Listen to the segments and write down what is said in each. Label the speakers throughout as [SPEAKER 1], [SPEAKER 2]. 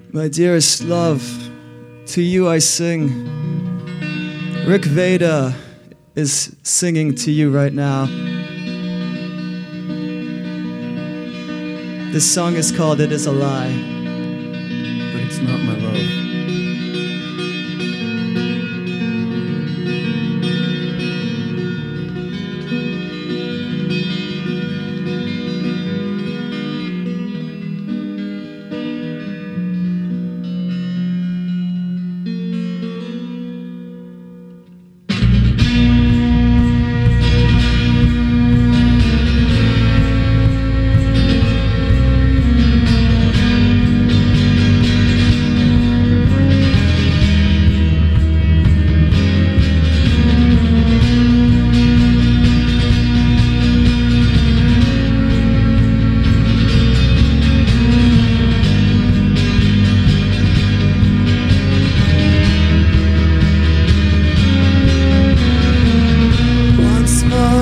[SPEAKER 1] My dearest love, to you I sing. Rick Veda is singing to you right now. This song is called It Is a Lie.
[SPEAKER 2] But it's not my love.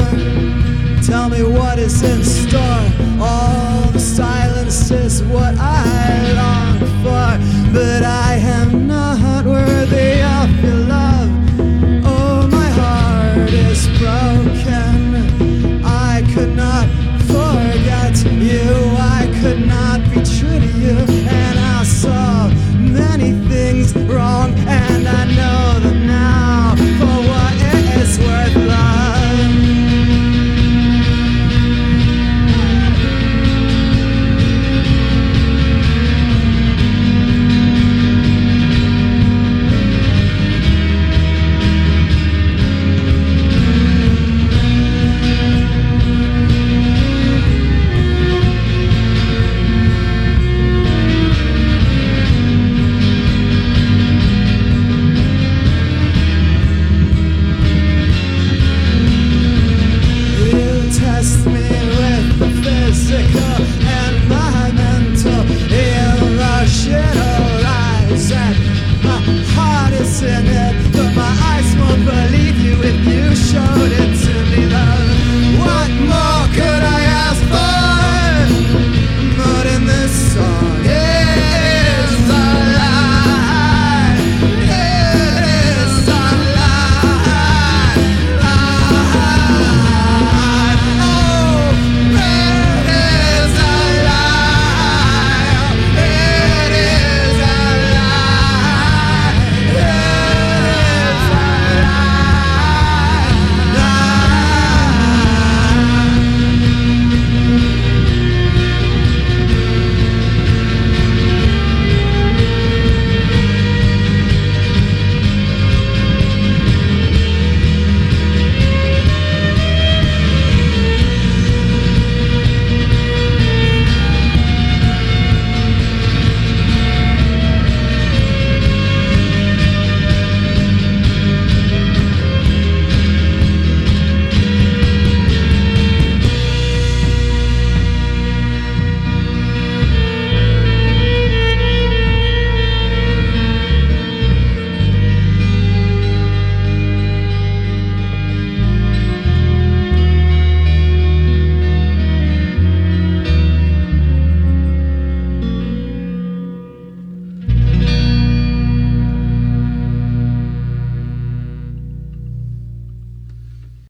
[SPEAKER 1] Tell me what is in store. All the silence is what I